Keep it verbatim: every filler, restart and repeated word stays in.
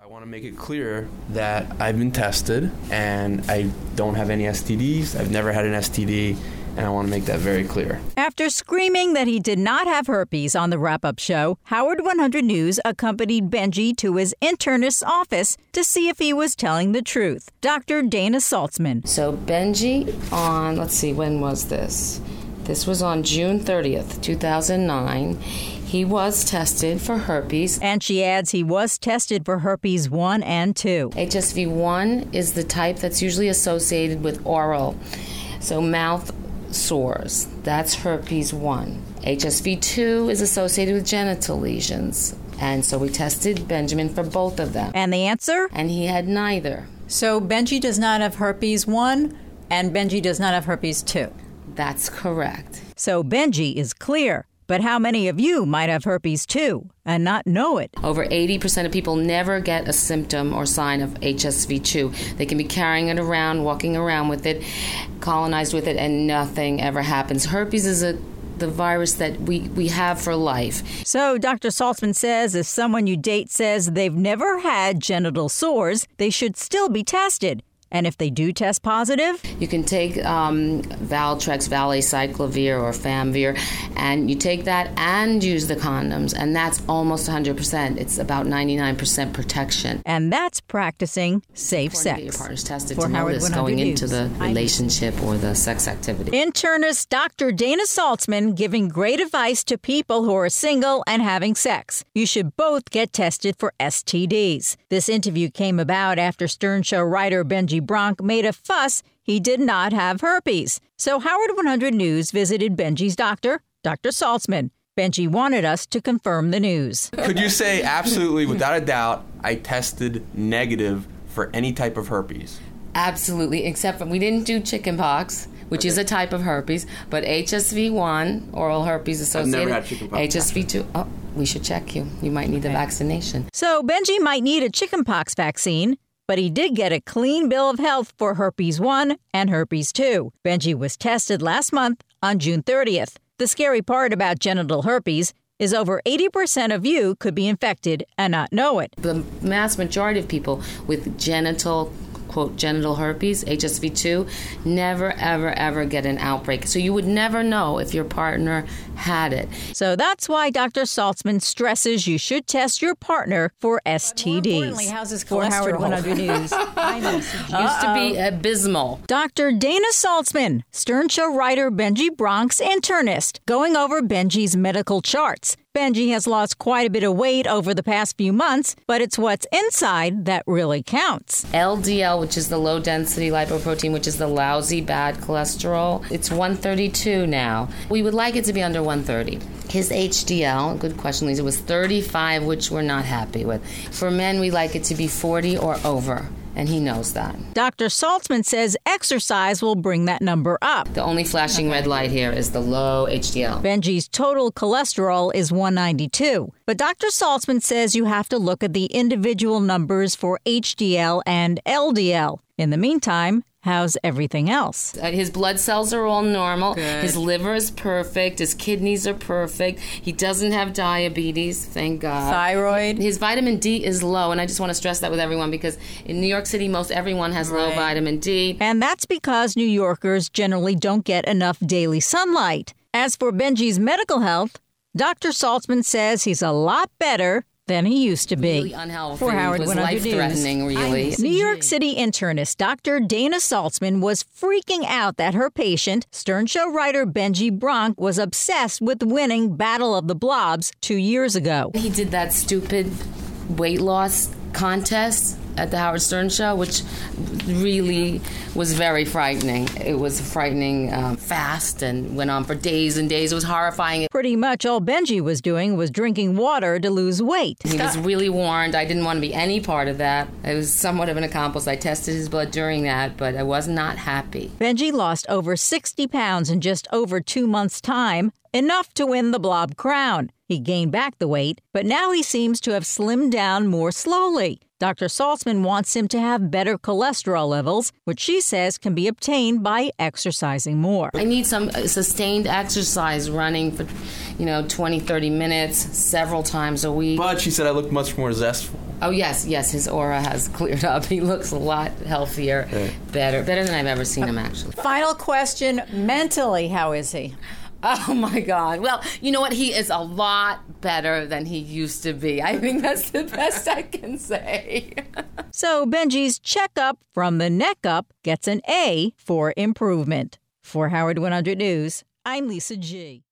I want to make it clear that I've been tested and I don't have any S T Ds. I've never had an S T D, and I want to make that very clear. After screaming that he did not have herpes on the wrap-up show, Howard one hundred News accompanied Benji to his internist's office to see if he was telling the truth. Doctor Dana Saltzman. So Benji on, let's see, when was this? This was on June thirtieth, two thousand nine. He was tested for herpes. And she adds he was tested for herpes one and two. H S V one is the type that's usually associated with oral, so mouth sores. That's herpes one. H S V two is associated with genital lesions. And so we tested Benjamin for both of them. And the answer? And he had neither. So Benji does not have herpes one, and Benji does not have herpes two. That's correct. So Benji is clear. But how many of you might have herpes two and not know it? Over eighty percent of people never get a symptom or sign of H S V two. They can be carrying it around, walking around with it, colonized with it, and nothing ever happens. Herpes is a the virus that we, we have for life. So Doctor Saltzman says if someone you date says they've never had genital sores, they should still be tested. And if they do test positive? You can take um, Valtrex, Valacyclovir, or Famvir, and you take that and use the condoms, and that's almost one hundred percent. It's about ninety-nine percent protection. And that's practicing safe sex. To get your partners tested For to know Howard this one hundred going News. into the relationship or the sex activity. Internist Doctor Dana Saltzman giving great advice to people who are single and having sex. You should both get tested for S T Ds. This interview came about after Stern Show writer Benji Bronk made a fuss he did not have herpes. So Howard one hundred News visited Benji's doctor, Doctor Saltzman. Benji wanted us to confirm the news. Could you say absolutely, without a doubt, I tested negative for any type of herpes? Absolutely, except for we didn't do chickenpox, which okay. is a type of herpes, but H S V one, oral herpes associated. I've never had chickenpox. H S V two, oh, we should check you. You might need okay. the vaccination. So Benji might need a chickenpox vaccine, but he did get a clean bill of health for herpes one and herpes two. Benji was tested last month on June thirtieth. The scary part about genital herpes is over eighty percent of you could be infected and not know it. The mass majority of people with genital quote, genital herpes, H S V two, never, ever, ever get an outbreak. So you would never know if your partner had it. So that's why Doctor Saltzman stresses you should test your partner for S T Ds. More importantly, how's his for cholesterol? Howard one hundred News. Used to be abysmal. Doctor Dana Saltzman, Stern Show writer Benji Bronk's internist, going over Benji's medical charts. Benji has lost quite a bit of weight over the past few months, but it's what's inside that really counts. L D L, which is the low-density lipoprotein, which is the lousy, bad cholesterol, it's one thirty-two now. We would like it to be under one thirty. His H D L, good question, Lisa, was thirty-five, which we're not happy with. For men, we like it to be forty or over. And he knows that. Doctor Saltzman says exercise will bring that number up. The only flashing red light here is the low H D L. Benji's total cholesterol is one ninety-two. But Doctor Saltzman says you have to look at the individual numbers for H D L and L D L. In the meantime, how's everything else? Uh, his blood cells are all normal. Good. His liver is perfect. His kidneys are perfect. He doesn't have diabetes, thank God. Thyroid. His vitamin D is low, and I just want to stress that with everyone because in New York City, most everyone has Right. low vitamin D. And that's because New Yorkers generally don't get enough daily sunlight. As for Benji's medical health, Doctor Saltzman says he's a lot better than he used to be. Really unhealthy. For Howard it was one hundred life-threatening, News. really. New York City internist Doctor Dana Saltzman was freaking out that her patient, Stern Show writer Benji Bronk, was obsessed with winning Battle of the Blobs two years ago. He did that stupid weight loss contest at the Howard Stern Show, which really was very frightening. It was frightening um, fast and went on for days and days. It was horrifying. Pretty much all Benji was doing was drinking water to lose weight. He was really warned. I didn't want to be any part of that. It was somewhat of an accomplice. I tested his blood during that, but I was not happy. Benji lost over sixty pounds in just over two months' time, enough to win the Blob crown. He gained back the weight, but now he seems to have slimmed down more slowly. Doctor Saltzman wants him to have better cholesterol levels, which she says can be obtained by exercising more. I need some sustained exercise, running for, you know, twenty, thirty minutes, several times a week. But she said I looked much more zestful. Oh, yes, yes, his aura has cleared up. He looks a lot healthier, Yeah. better, better than I've ever seen him, actually. Final question, mentally, how is he? Oh, my God. Well, you know what? He is a lot better than he used to be. I think that's the best I can say. So Benji's checkup from the neck up gets an A for improvement. For Howard one hundred News, I'm Lisa G.